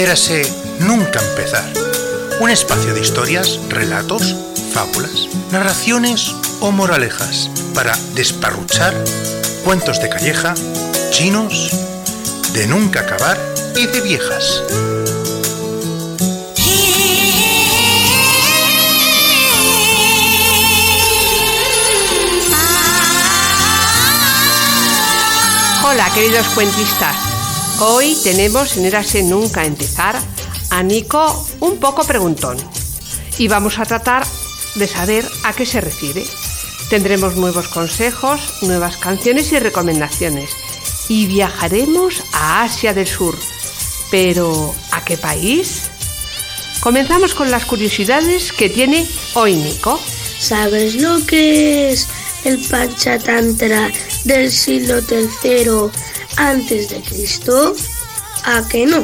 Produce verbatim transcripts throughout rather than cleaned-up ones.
Érase Nunca Empezar, un espacio de historias, relatos, fábulas, narraciones o moralejas para desparruchar cuentos de calleja, chinos, de nunca acabar y de viejas. Hola, queridos cuentistas. Hoy tenemos en Érase Nunca Empezar a Nico un poco preguntón y vamos a tratar de saber a qué se refiere. Tendremos nuevos consejos, nuevas canciones y recomendaciones y viajaremos a Asia del Sur. ¿Pero a qué país? Comenzamos con las curiosidades que tiene hoy Nico. ¿Sabes lo que es el Panchatantra del siglo tercero antes de Cristo? ¿A qué no?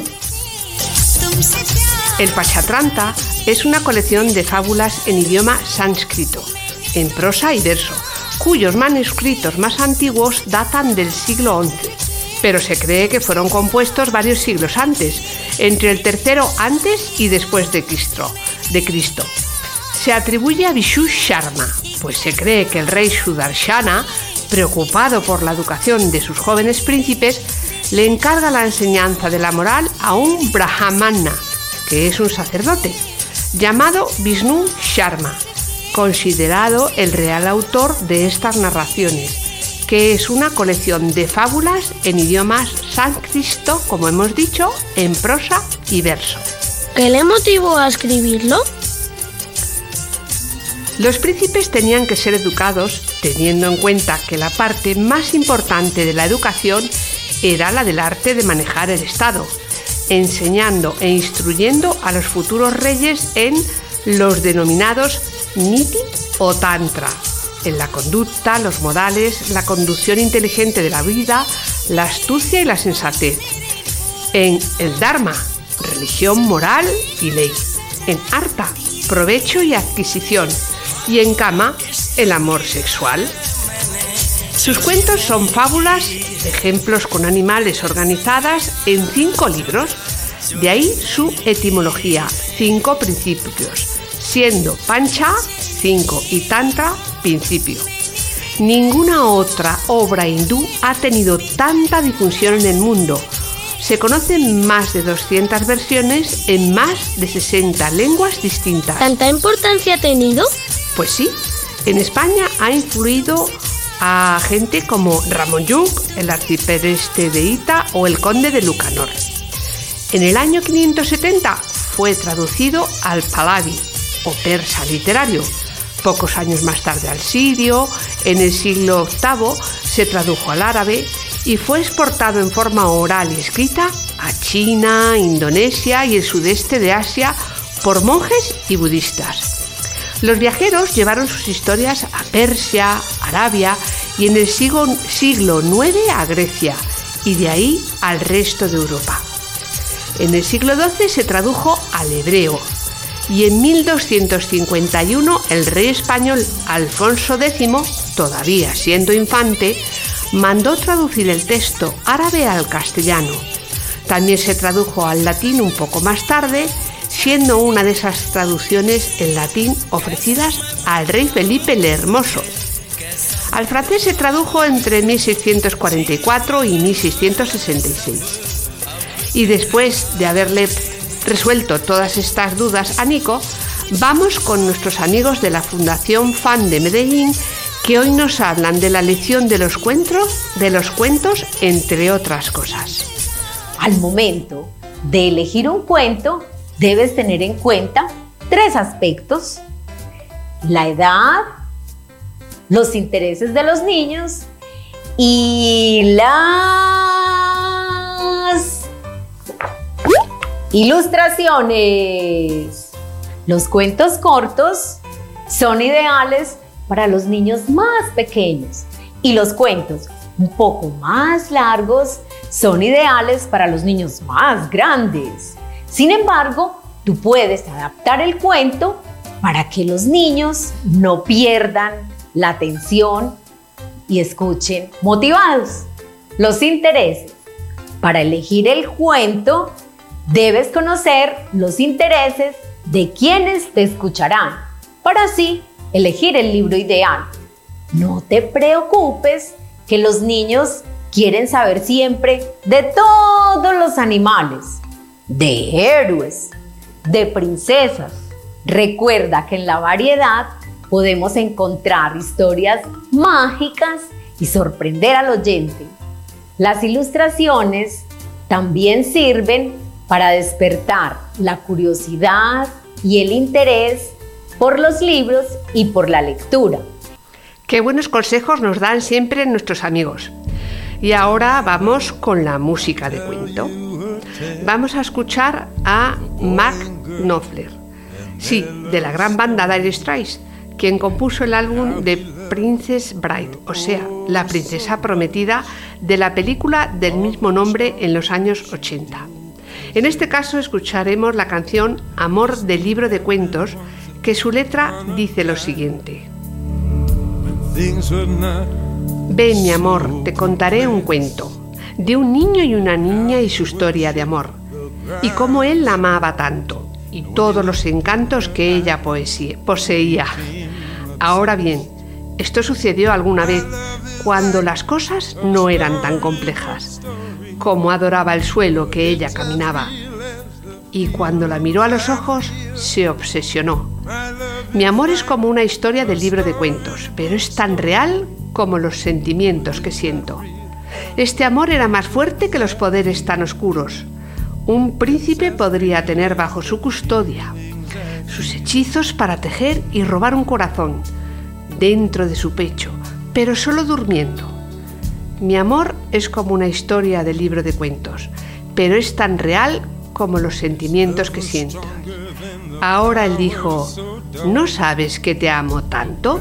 El Panchatantra es una colección de fábulas en idioma sánscrito, en prosa y verso, cuyos manuscritos más antiguos datan del siglo once, pero se cree que fueron compuestos varios siglos antes, entre el tercero antes y después de Cristo. De Cristo. Se atribuye a Vishnu Sharma, pues se cree que el rey Sudarshana, preocupado por la educación de sus jóvenes príncipes, le encarga la enseñanza de la moral a un brahmana, que es un sacerdote, llamado Vishnu Sharma, considerado el real autor de estas narraciones, que es una colección de fábulas en idiomas sánscrito, como hemos dicho, en prosa y verso. ¿Qué le motivó a escribirlo? Los príncipes tenían que ser educados teniendo en cuenta que la parte más importante de la educación era la del arte de manejar el Estado, enseñando e instruyendo a los futuros reyes en los denominados Niti o Tantra, en la conducta, los modales, la conducción inteligente de la vida, la astucia y la sensatez, en el Dharma, religión, moral y ley, en Artha, provecho y adquisición, y en Kama, el amor sexual. Sus cuentos son fábulas de ejemplos con animales organizadas en cinco libros, de ahí su etimología, cinco principios, siendo Pancha, cinco, y Tantra, principio. Ninguna otra obra hindú ha tenido tanta difusión en el mundo. Se conocen más de doscientas versiones en más de sesenta lenguas distintas. ¿Tanta importancia ha tenido? Pues sí, en España ha influido a gente como Ramón Llull, el arcipreste de Hita o el conde de Lucanor. En el año quinientos setenta fue traducido al Pahlavi o persa literario. Pocos años más tarde al sirio, en el siglo octavo se tradujo al árabe y fue exportado en forma oral y escrita a China, Indonesia y el sudeste de Asia por monjes y budistas. Los viajeros llevaron sus historias a Persia, Arabia y en el siglo, siglo nueve a Grecia y de ahí al resto de Europa. En el siglo doce se tradujo al hebreo y en mil doscientos cincuenta y uno el rey español Alfonso décimo, todavía siendo infante, mandó traducir el texto árabe al castellano. También se tradujo al latín un poco más tarde, siendo una de esas traducciones en latín ofrecidas al rey Felipe el Hermoso. Al francés se tradujo entre mil seiscientos cuarenta y cuatro y mil seiscientos sesenta y seis. Y después de haberle resuelto todas estas dudas a Nico, vamos con nuestros amigos de la Fundación Fan de Medellín, que hoy nos hablan de la lección de los cuentos, de los cuentos, entre otras cosas. Al momento de elegir un cuento, debes tener en cuenta tres aspectos: la edad, los intereses de los niños y las ilustraciones. Los cuentos cortos son ideales para los niños más pequeños y los cuentos un poco más largos son ideales para los niños más grandes. Sin embargo, tú puedes adaptar el cuento para que los niños no pierdan la atención y escuchen motivados. Los intereses. Para elegir el cuento, Debes conocer los intereses de quienes te escucharán para así elegir el libro ideal. No te preocupes que los niños quieren saber siempre de todos los animales, de héroes, de princesas. Recuerda que en la variedad podemos encontrar historias mágicas y sorprender al oyente. Las ilustraciones también sirven para despertar la curiosidad y el interés por los libros y por la lectura. Qué buenos consejos nos dan siempre nuestros amigos. Y ahora vamos con la música de cuento. Vamos a escuchar a Mark Knopfler, sí, de la gran banda Dire Straits, quien compuso el álbum The Princess Bride, o sea, La princesa prometida, de la película del mismo nombre en los años ochenta. En este caso escucharemos la canción Amor del libro de cuentos, que su letra dice lo siguiente. Ven, mi amor, te contaré un cuento de un niño y una niña y su historia de amor, y cómo él la amaba tanto, y todos los encantos que ella poesía, poseía. Ahora bien, esto sucedió alguna vez, cuando las cosas no eran tan complejas, como adoraba el suelo que ella caminaba, y cuando la miró a los ojos, se obsesionó. Mi amor es como una historia del libro de cuentos, pero es tan real como los sentimientos que siento. Este amor era más fuerte que los poderes tan oscuros. Un príncipe podría tener bajo su custodia sus hechizos para tejer y robar un corazón dentro de su pecho, pero solo durmiendo. Mi amor es como una historia del libro de cuentos, pero es tan real como los sentimientos que siento. Ahora él dijo, ¿no sabes que te amo tanto?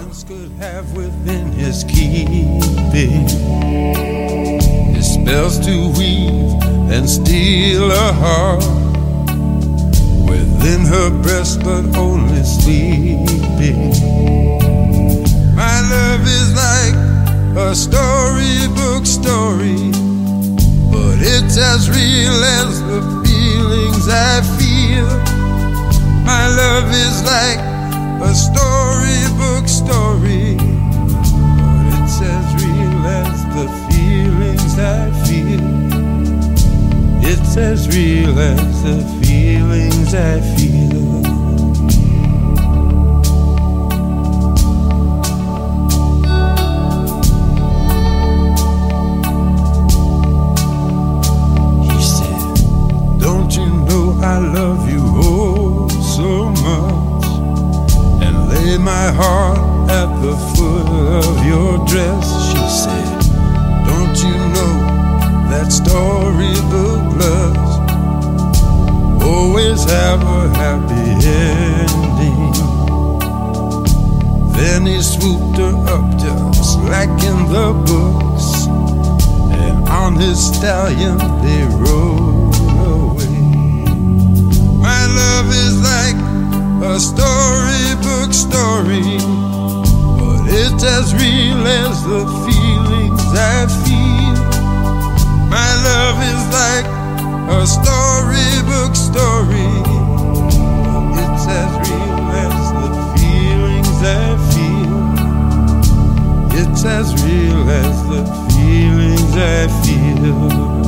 Spells to weave and steal a heart within her breast, but only sleeping. My love is like a storybook story, but it's as real as the feelings I feel. My love is like a storybook story, but it's as real as the feelings I feel. It's as real as the feelings I feel. He said, don't you know I love you oh so much, and lay my heart at the foot of your dress. She said, don't you know that storybook loves always have a happy ending? Then he swooped her up just like in the books, and on his stallion they rode away. My love is like a storybook story, but it's as real as the feelings I feel. My love is like a storybook story, but it's as real as the feelings I feel. It's as real as the feelings I feel.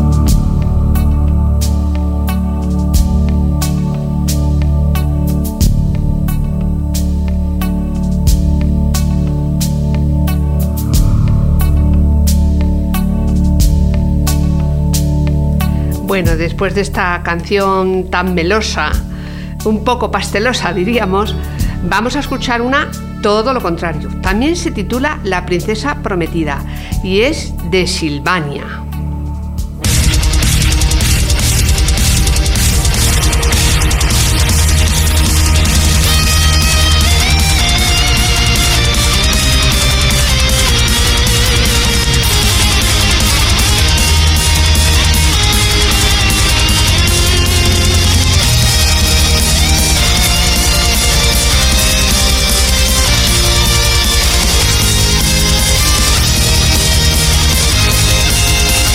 Bueno, después de esta canción tan melosa, un poco pastelosa diríamos, vamos a escuchar una todo lo contrario. También se titula La princesa prometida y es de Silvania. Thank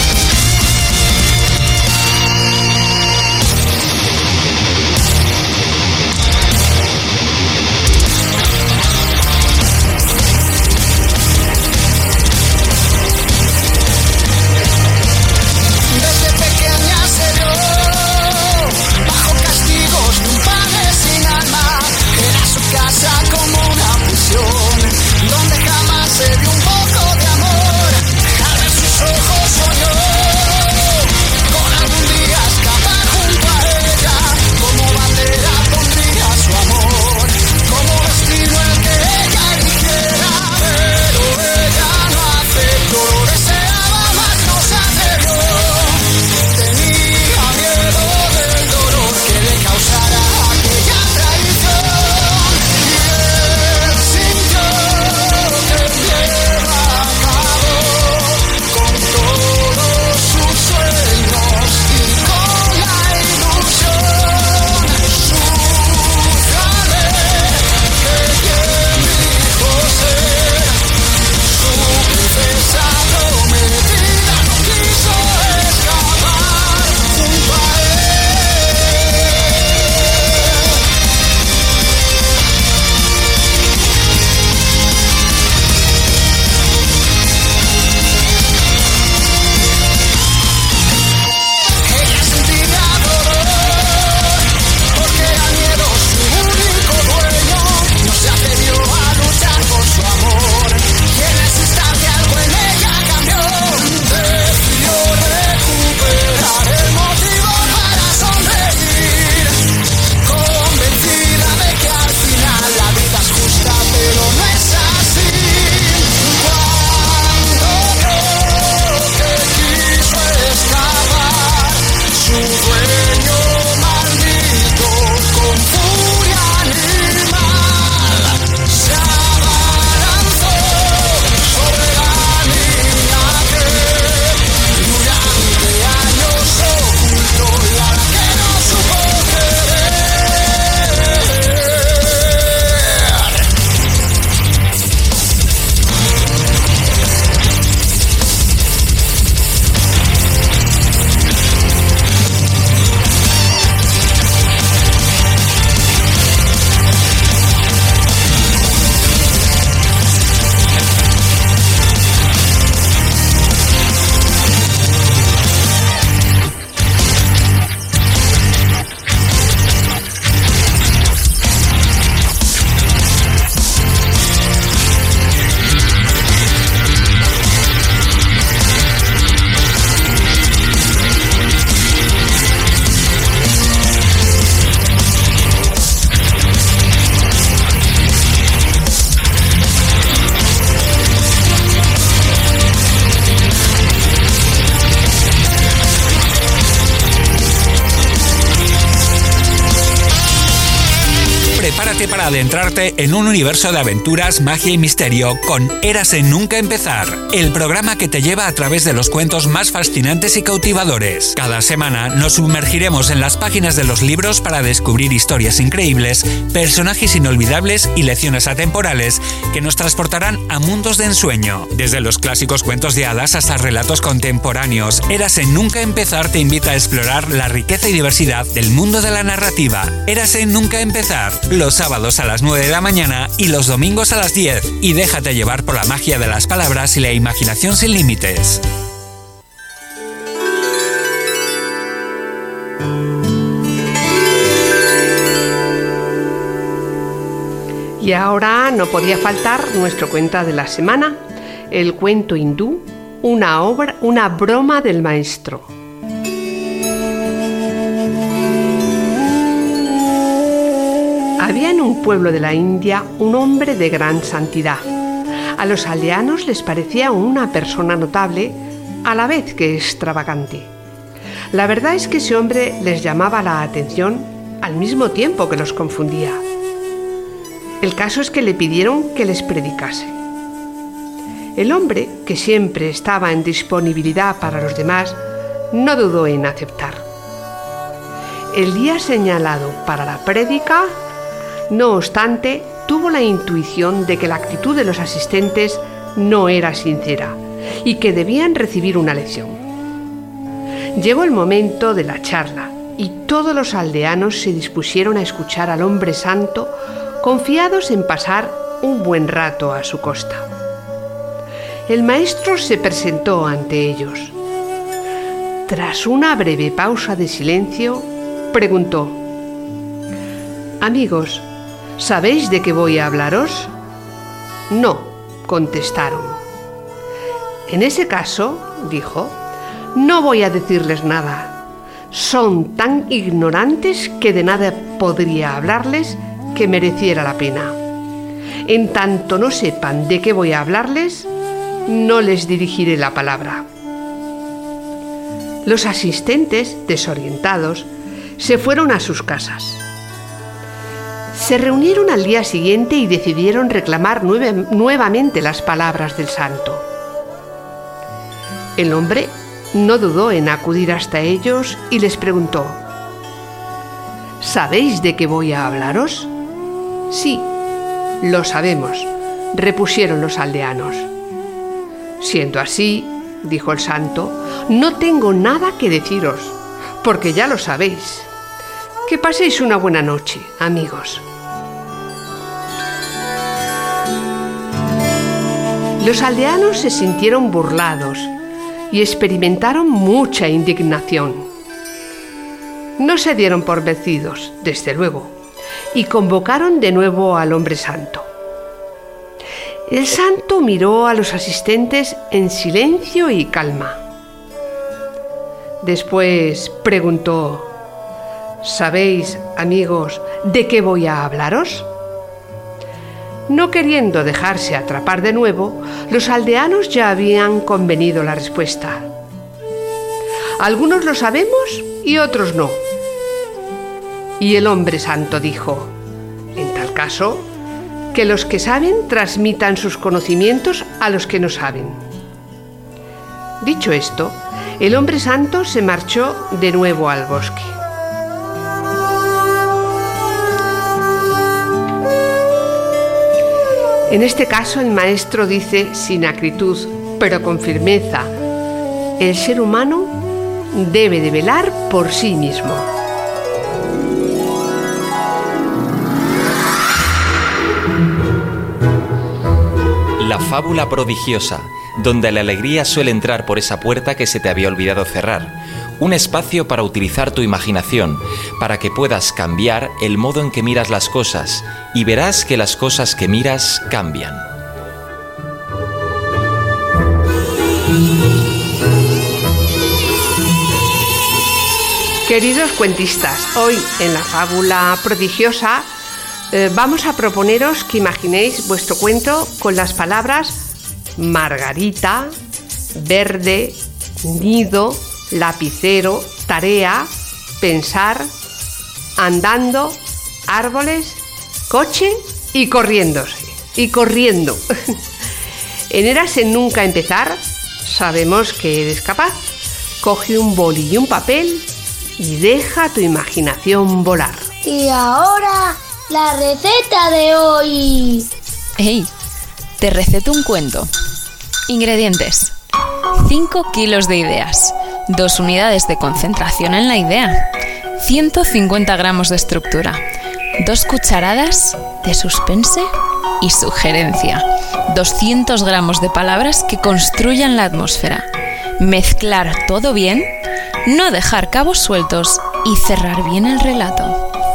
Prepárate para adentrarte en un universo de aventuras, magia y misterio con Érase Nunca Empezar, el programa que te lleva a través de los cuentos más fascinantes y cautivadores. Cada semana nos sumergiremos en las páginas de los libros para descubrir historias increíbles, personajes inolvidables y lecciones atemporales que nos transportarán a mundos de ensueño. Desde los clásicos cuentos de hadas hasta relatos contemporáneos, Érase Nunca Empezar te invita a explorar la riqueza y diversidad del mundo de la narrativa. Érase Nunca Empezar, los sábados a las nueve de la mañana y los domingos a las diez. Y déjate llevar por la magia de las palabras y la imaginación sin límites. Y ahora no podía faltar nuestro cuento de la semana, el cuento hindú, una obra, una broma del maestro. Había en un pueblo de la India un hombre de gran santidad. A los aldeanos les parecía una persona notable, a la vez que extravagante. La verdad es que ese hombre les llamaba la atención al mismo tiempo que los confundía. El caso es que le pidieron que les predicase. El hombre, que siempre estaba en disponibilidad para los demás, no dudó en aceptar. El día señalado para la prédica, no obstante, tuvo la intuición de que la actitud de los asistentes no era sincera y que debían recibir una lección. Llegó el momento de la charla y todos los aldeanos se dispusieron a escuchar al hombre santo, confiados en pasar un buen rato a su costa. El maestro se presentó ante ellos. Tras una breve pausa de silencio, preguntó: «Amigos, ¿sabéis de qué voy a hablaros?» «No», contestaron. «En ese caso», dijo, «no voy a decirles nada. Son tan ignorantes que de nada podría hablarles que mereciera la pena. En tanto no sepan de qué voy a hablarles, no les dirigiré la palabra». Los asistentes, desorientados, se fueron a sus casas. Se reunieron al día siguiente y decidieron reclamar nueve, nuevamente las palabras del santo. El hombre no dudó en acudir hasta ellos y les preguntó: «¿Sabéis de qué voy a hablaros?» «Sí, lo sabemos», repusieron los aldeanos. «Siendo así», dijo el santo, «no tengo nada que deciros, porque ya lo sabéis. Que paséis una buena noche, amigos». Los aldeanos se sintieron burlados y experimentaron mucha indignación. No se dieron por vencidos, desde luego, y convocaron de nuevo al hombre santo. El santo miró a los asistentes en silencio y calma. Después preguntó: «¿Sabéis, amigos, de qué voy a hablaros?» No queriendo dejarse atrapar de nuevo, los aldeanos ya habían convenido la respuesta. «Algunos lo sabemos y otros no». Y el hombre santo dijo: «En tal caso, que los que saben transmitan sus conocimientos a los que no saben». Dicho esto, el hombre santo se marchó de nuevo al bosque. En este caso, el maestro dice sin acritud, pero con firmeza: el ser humano debe de velar por sí mismo. La fábula prodigiosa, donde la alegría suele entrar por esa puerta que se te había olvidado cerrar. Un espacio para utilizar tu imaginación, para que puedas cambiar el modo en que miras las cosas, y verás que las cosas que miras cambian. Queridos cuentistas, hoy en la fábula prodigiosa eh, vamos a proponeros que imaginéis vuestro cuento con las palabras margarita, verde, nido, lapicero, tarea, pensar, andando, árboles, coche y corriendo, y corriendo. En Érase Nunca Empezar sabemos que eres capaz. Coge un boli y un papel y deja tu imaginación volar. Y ahora, la receta de hoy. ¡Ey! Te receto un cuento. Ingredientes: cinco kilos de ideas, dos unidades de concentración en la idea, ciento cincuenta gramos de estructura, dos cucharadas de suspense y sugerencia, doscientos gramos de palabras que construyan la atmósfera. Mezclar todo bien, no dejar cabos sueltos y cerrar bien el relato.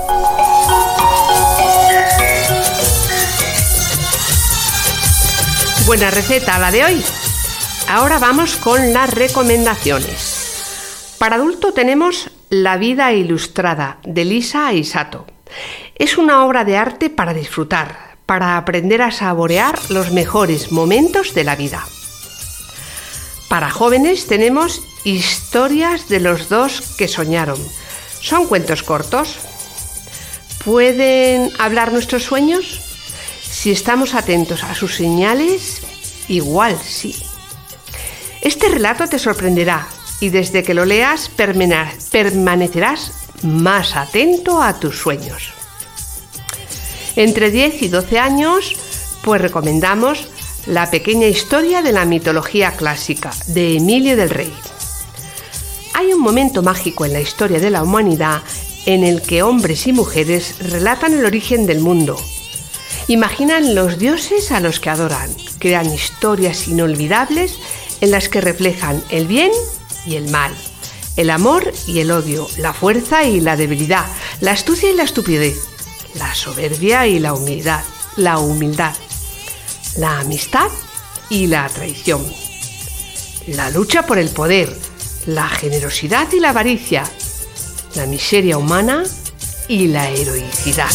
Buena receta la de hoy. Ahora vamos con las recomendaciones. Para adulto tenemos La vida ilustrada, de Lisa Aisato. Es una obra de arte para disfrutar, para aprender a saborear los mejores momentos de la vida. Para jóvenes tenemos Historias de los dos que soñaron. Son cuentos cortos. ¿Pueden hablar nuestros sueños? Si estamos atentos a sus señales, igual sí. Este relato te sorprenderá y desde que lo leas permanecerás más atento a tus sueños. Entre diez y doce años, pues recomendamos La pequeña historia de la mitología clásica, de Emilio del Rey. Hay un momento mágico en la historia de la humanidad en el que hombres y mujeres relatan el origen del mundo. Imaginan los dioses a los que adoran, crean historias inolvidables en las que reflejan el bien y el mal, el amor y el odio, la fuerza y la debilidad, la astucia y la estupidez, la soberbia y la humildad, la humildad, la amistad y la traición, la lucha por el poder, la generosidad y la avaricia, la miseria humana y la heroicidad.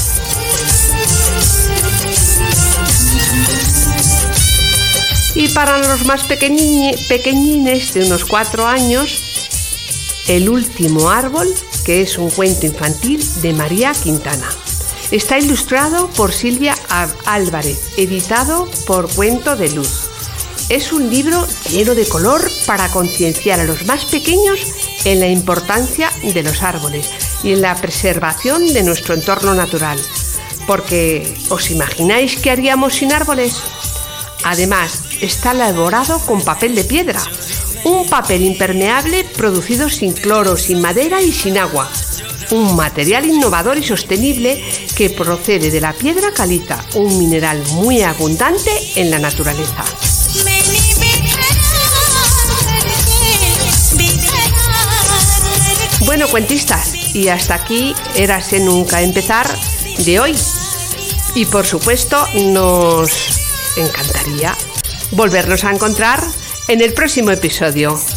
Y para los más pequeñi- pequeñines de unos cuatro años, El último árbol, que es un cuento infantil de María Quintana. Está ilustrado por Silvia Álvarez, editado por Cuento de Luz. Es un libro lleno de color para concienciar a los más pequeños en la importancia de los árboles y en la preservación de nuestro entorno natural. Porque, ¿os imagináis qué haríamos sin árboles? Además, está elaborado con papel de piedra, un papel impermeable producido sin cloro, sin madera y sin agua. Un material innovador y sostenible que procede de la piedra caliza, un mineral muy abundante en la naturaleza. Bueno, cuentistas, y hasta aquí Érase Nunca Empezar de hoy. Y por supuesto, nos encantaría volvernos a encontrar en el próximo episodio.